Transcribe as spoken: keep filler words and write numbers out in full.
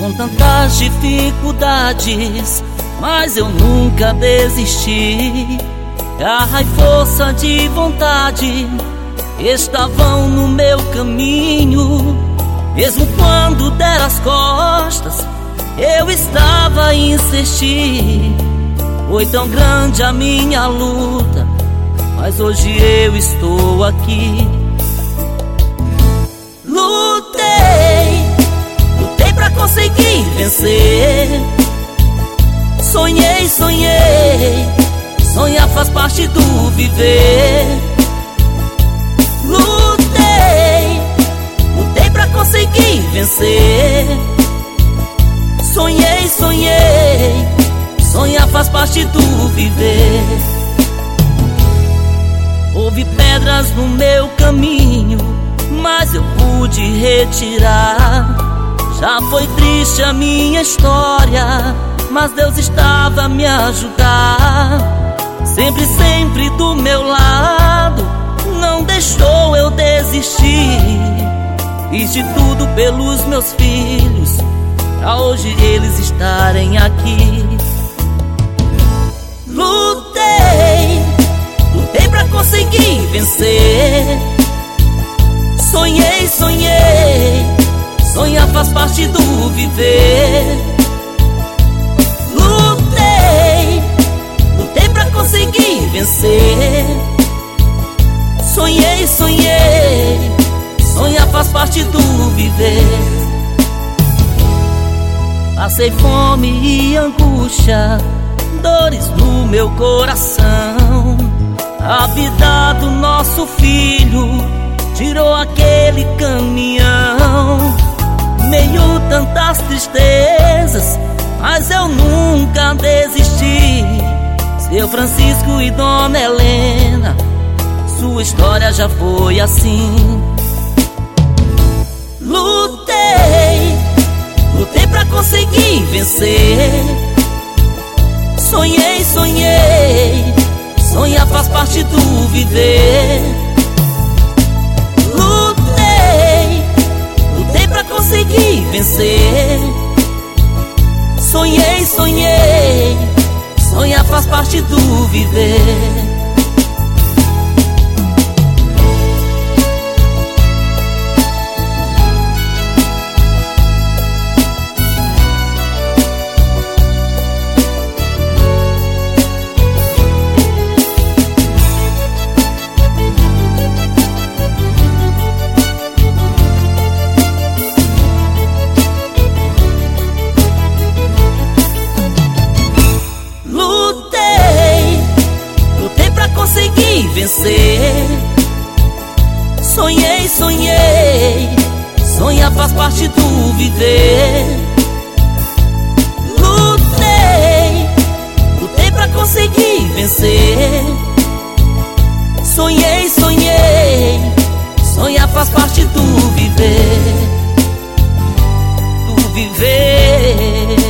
com tantas dificuldades, mas eu nunca desisti. Garra e força de vontade estavam no meu caminho. Mesmo quando der as costas, eu estava a insistir. Foi tão grande a minha luta, mas hoje eu estou aqui. Lutei, lutei pra conseguir vencer. Sonhei, sonhei, sonhar faz parte do viver. Lutei, lutei pra conseguir vencer. Sonhei, sonhei, sonhar faz parte do viver. Houve pedras no meu caminho, mas eu pude retirar. Já foi triste a minha história, mas Deus estava a me ajudar. Sempre, sempre do meu lado, não deixou eu desistir. Fiz de tudo pelos meus filhos, pra hoje eles estarem aqui. Lutei, lutei pra conseguir vencer. Sonhei, sonhei, sonhar faz parte do viver. Lutei, lutei pra conseguir vencer. Sonhei, sonhei, sonhar faz parte do viver. Passei fome e angústia, dores no meu coração. A vida do nosso filho tirou aquele caminhão. Meio tantas tristezas, mas eu nunca desisti. Seu Francisco e Dona Helena, sua história já foi assim. Lutei, lutei pra conseguir vencer. Sonhei, sonhei, sonhar faz parte do viver. Lutei, lutei pra conseguir vencer. Sonhei, sonhei, sonhar faz parte do viver. Consegui vencer. Sonhei, sonhei, sonhar faz parte do viver. Lutei, lutei pra conseguir vencer. Sonhei, sonhei, sonhar faz parte do viver. Do viver.